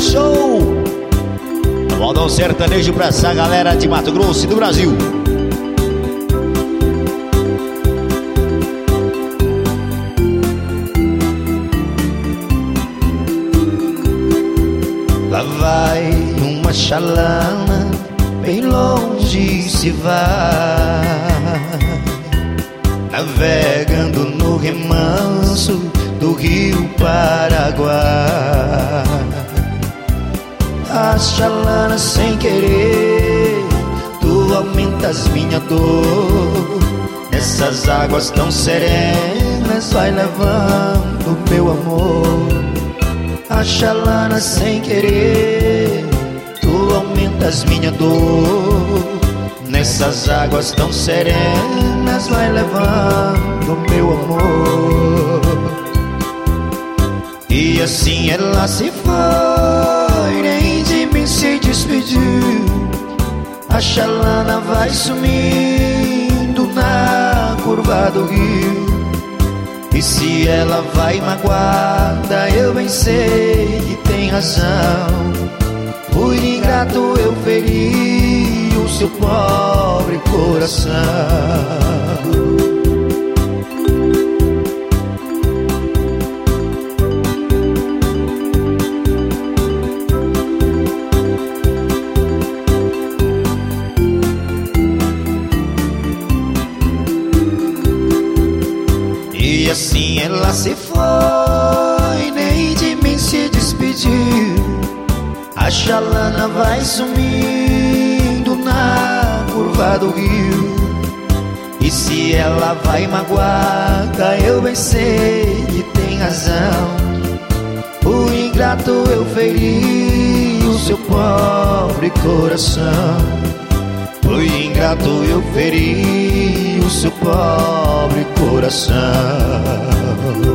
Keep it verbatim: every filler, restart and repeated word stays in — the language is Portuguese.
show! Modão sertanejo pra essa galera de Mato Grosso e do Brasil. Lá vai uma chalana, bem longe se vai, navegando no remanso do rio Paraguai. A chalana sem querer, tu aumentas minha dor. Nessas águas tão serenas vai levando meu amor. A chalana sem querer, tu aumentas minha dor. Nessas águas tão serenas vai levando meu amor. E assim ela se foi, nem de mim se despediu. A chalana vai sumindo na curva do rio. E se ela vai magoada, eu bem sei que tem razão. Fui ingrato, eu feri o seu pobre coração. E assim ela se foi, nem de mim se despediu. A chalana vai sumindo na curva do rio. E se ela vai magoada, eu bem sei que tem razão. O ingrato eu feri o seu pobre coração. Fui ingrato, eu feri o seu pobre coração.